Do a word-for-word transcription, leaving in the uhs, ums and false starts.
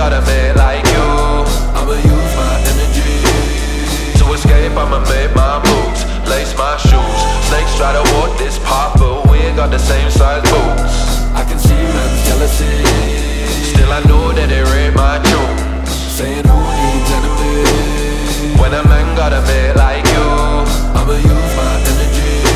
got a mate like you. I'ma use my energy to escape, I'ma make my moves, lace my shoes. Snakes try to walk this path, but we ain't got the same size boots. I can see man's jealousy, still I know that it ain't my